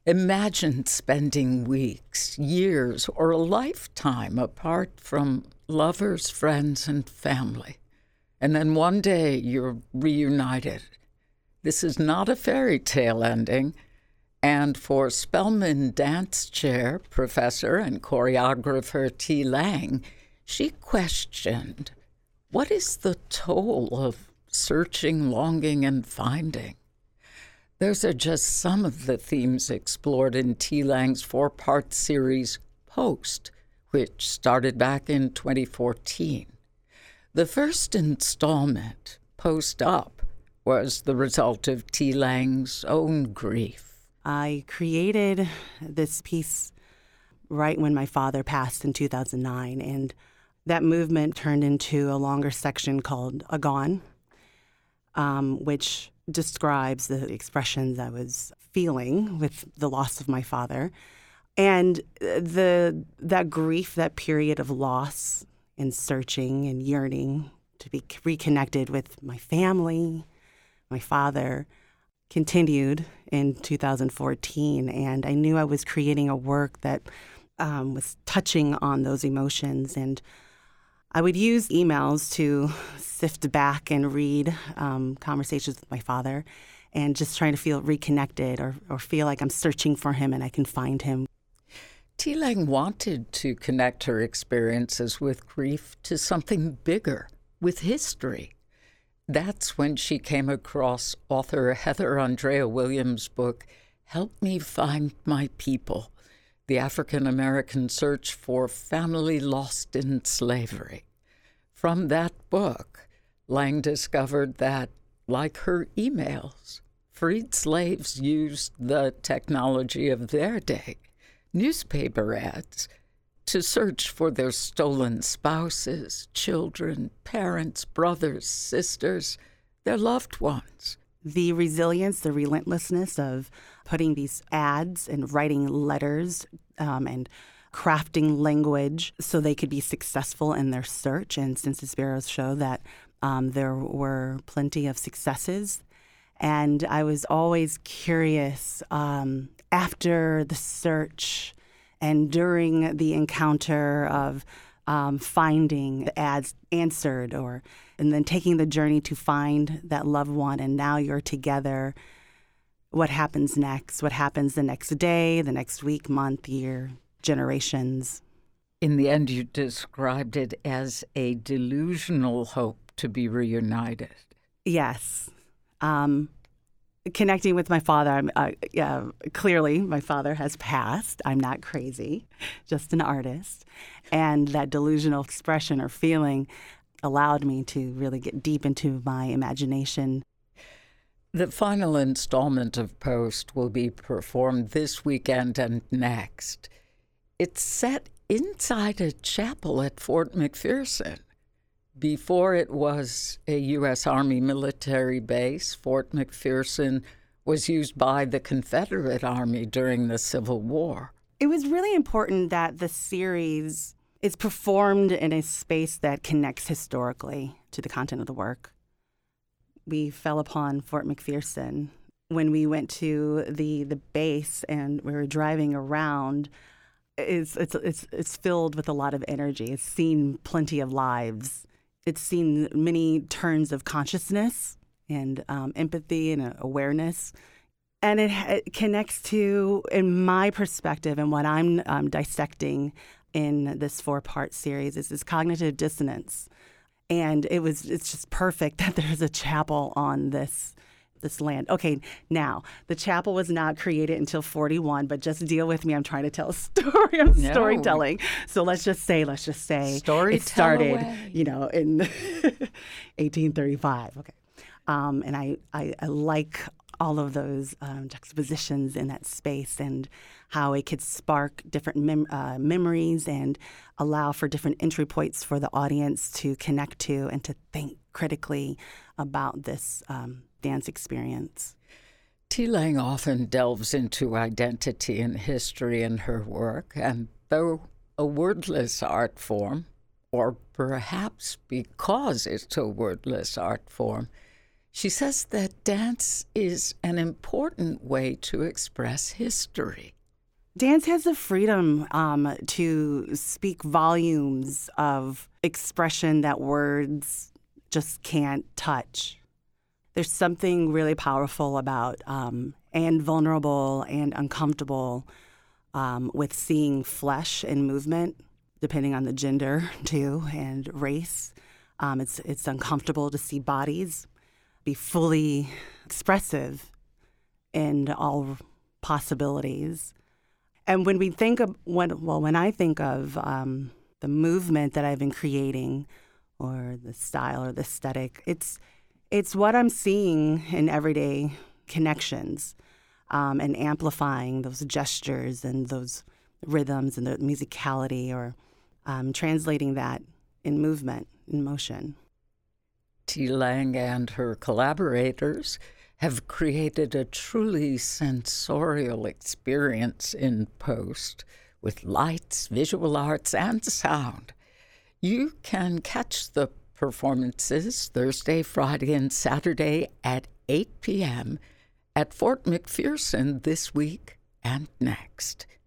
Imagine spending weeks, years, or a lifetime apart from lovers, friends, and family. And then one day you're reunited. This is not a fairy tale ending. And for Spelman Dance Chair professor and choreographer Thi Lang, she questioned, what is the toll of searching, longing, and finding? Those are just some of the themes explored in Thi Lang's 4-part series, Post, which started back in 2014. The first installment, Post Up, was the result of Thi Lang's own grief. I created this piece right when my father passed in 2009, and that movement turned into a longer section called Agone, which describes the expressions I was feeling with the loss of my father. And that grief, that period of loss and searching and yearning to be reconnected with my family, my father, continued in 2014. And I knew I was creating a work that was touching on those emotions. And I would use emails to sift back and read conversations with my father and just trying to feel reconnected or feel like I'm searching for him and I can find him. Thi Lang wanted to connect her experiences with grief to something bigger, with history. That's when she came across author Heather Andrea Williams' book, Help Me Find My People, The African-American Search for Family Lost in Slavery. From that book, Lang discovered that, like her emails, freed slaves used the technology of their day, newspaper ads, to search for their stolen spouses, children, parents, brothers, sisters, their loved ones. The resilience, the relentlessness of putting these ads and writing letters and crafting language so they could be successful in their search. And Census Bureaus show that there were plenty of successes. And I was always curious after the search and during the encounter of finding the ads answered and then taking the journey to find that loved one, and now you're together, what happens next? What happens the next day, the next week, month, year, generations? In the end, you described it as a delusional hope to be reunited. Yes. Connecting with my father, clearly my father has passed. I'm not crazy, just an artist. And that delusional expression or feeling allowed me to really get deep into my imagination. The final installment of Post will be performed this weekend and next. It's set inside a chapel at Fort McPherson. Before it was a U.S. Army military base, Fort McPherson was used by the Confederate Army during the Civil War. It was really important that the series is performed in a space that connects historically to the content of the work. We fell upon Fort McPherson when we went to the base and we were driving around. It's filled with a lot of energy. It's seen plenty of lives. It's seen many turns of consciousness and empathy and awareness. And it connects to, in my perspective, and what I'm dissecting in this 4-part series is this cognitive dissonance. And it's just perfect that there's a chapel on this land. Okay, now, the chapel was not created until 41, but just deal with me. I'm trying to tell a story. I'm storytelling. So let's just say it started, in 1835. Okay. And I like all of those juxtapositions in that space and how it could spark different memories and allow for different entry points for the audience to connect to and to think critically about this dance experience. Thi Lang often delves into identity and history in her work, and though a wordless art form, or perhaps because it's a wordless art form, She says that dance is an important way to express history. Dance has the freedom to speak volumes of expression that words just can't touch. There's something really powerful about and vulnerable and uncomfortable with seeing flesh in movement, depending on the gender too, and race. It's uncomfortable to see bodies be fully expressive in all possibilities. And when we think of when I think of the movement that I've been creating, or the style or the aesthetic, it's what I'm seeing in everyday connections, and amplifying those gestures and those rhythms and the musicality, or translating that in movement, in motion. T. Lang and her collaborators have created a truly sensorial experience in Post with lights, visual arts, and sound. You can catch the performances Thursday, Friday, and Saturday at 8 p.m. at Fort McPherson this week and next.